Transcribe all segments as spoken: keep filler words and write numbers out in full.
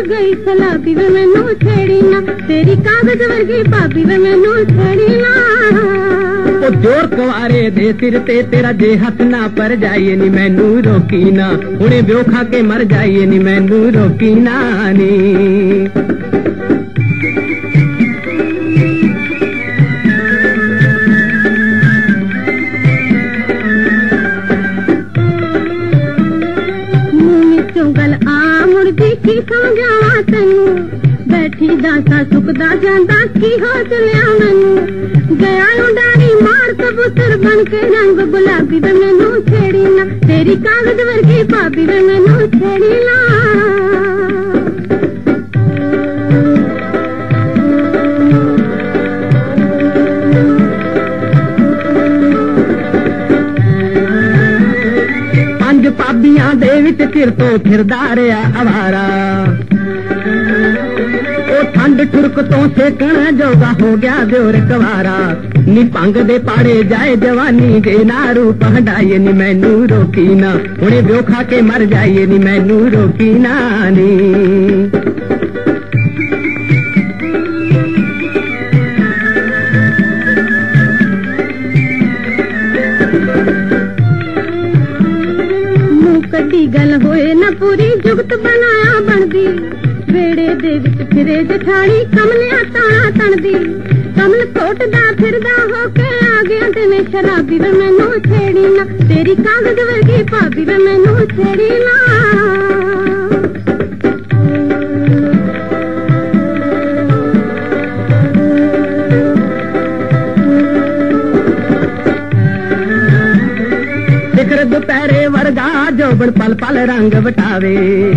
गई सलाबी वे मैनू छेड़ी ना, तेरी कागज वर्गी भाभी वे मैनू छेड़ी ना। ओ जोर कुवारे दे सिर ते तेरा जे हथ ना पर जाइए नी मैनू रोकी ना, हुणे ब्यो खा के मर जाइए नी मैनू रोकी ना नी। गल आ मुड़दी की समझावा तैनू, बैठी दासा सुखदा जांदा की हौसलिया मैनू। गया उडारी मार कबूतर बन के रंग गुलाबी वे मैनू छेड़ी ना, तेरी कागज वर्गी भाभी वे मैनू छेड़ी ना। पाबियां दे विच चिर तो फिरदा रहा अवारा, ओ ठंड ठुरक तो सेकण जोगा हो गया दियोर कवारा। नी भंग दे पाड़े जाए जवानी जे ना रूप हटाइए नी मैनू रोकी ना, हुणे ब्यो खा के मर जाइए नी मैनू रोकी ना नी। कदी गल होए न पूरी जुगत बनाया बनदी, वेड़े दे विच फिरे जठानी कमलिया ताना तणदी। कमल कोटदा फिरदा होके आ गया ते मैं शराबी वे मैनू छेड़ी ना, तेरी कागज वर्गी भाभी वे मैनू छेड़ी ना। सिखर दुपहरे वर्गा जोबन पल पल रंग वटावे,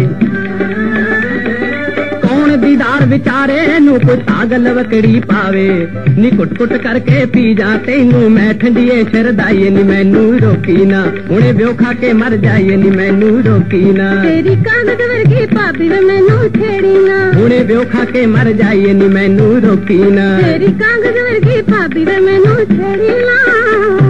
कौन दीदार विचारे नू कोई पागल वकड़ी पावे। नी कुट कुट करके पी जा तेनू मैं ठंडिए शरदाइए नी मैनू रोकी ना, हुणे ब्यो खा के मर जाइए नी मैनू रोकी ना। तेरी कागज वर्गी भाभी वे मैनू छेड़ी ना, हुणे ब्यो खा के मर जाइए नी मैनू रोकी ना। तेरी कागज वर्गी भाभी वे मैनू छेड़ी ना।